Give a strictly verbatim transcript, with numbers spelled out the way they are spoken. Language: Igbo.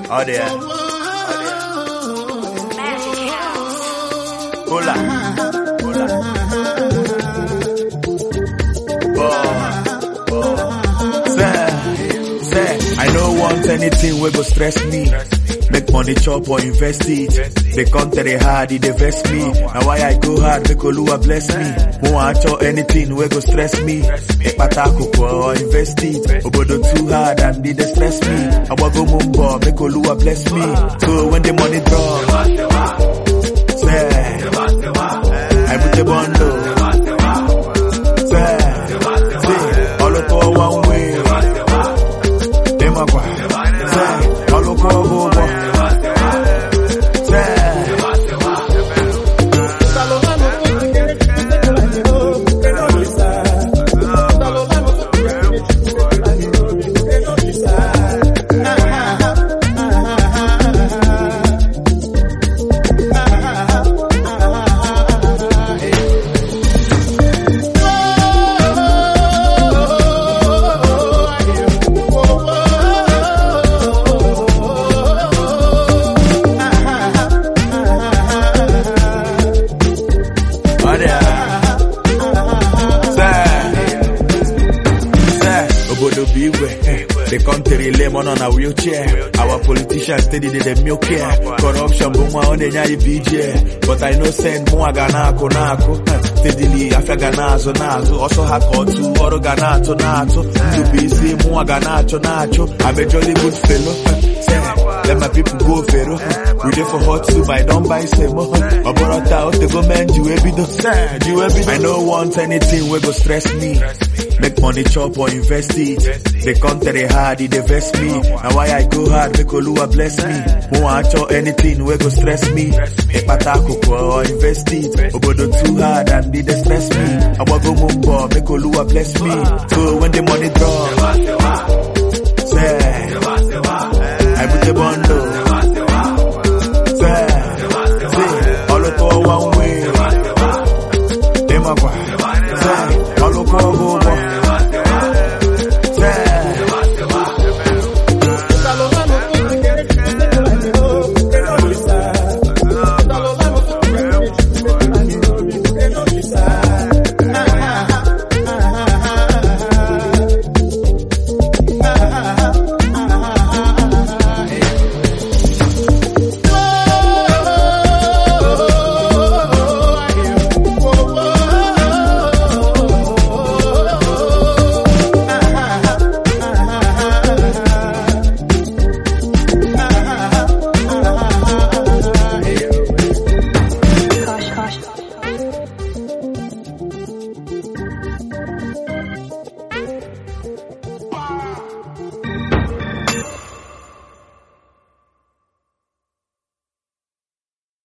Oh there. Hola. Hola. Oh. Say, say, I don't want anything wey go stress me. Make money chop or invest it. They come to the hard, they vest me. Now why I go hard, make Oluwa bless me. Won't I chop anything wey go stress me. Make patako or invest it. Obodo too hard and they stress me. I want go mumbo, make Oluwa bless me. So when the money drop, say, I put the bundle. Say, say, all of for one way. Them a go. Say, all of for over. The country lemon on a wheelchair. Our politicians steady they them milk care. Corruption boom on the nyari B J. But I know send more ganako nako. Steadily after ganazo nazo. Also hako to oro ganato nato. To be see more ganacho nacho. I'm a jolly good fellow. Let my people go fero. We there for hot soup, I don't buy semo. I brought out the go man, you every do. You every I don't want anything wey go stress me. Make money chop or invest it. They come to the hard, they vest me. Now why I go hard, make Oluwa bless me. Won't I chop anything wey go stress me. Make patako or invest it. Obodo too hard and they stress me. I want go mumbo, make Oluwa bless me. So when the money drop,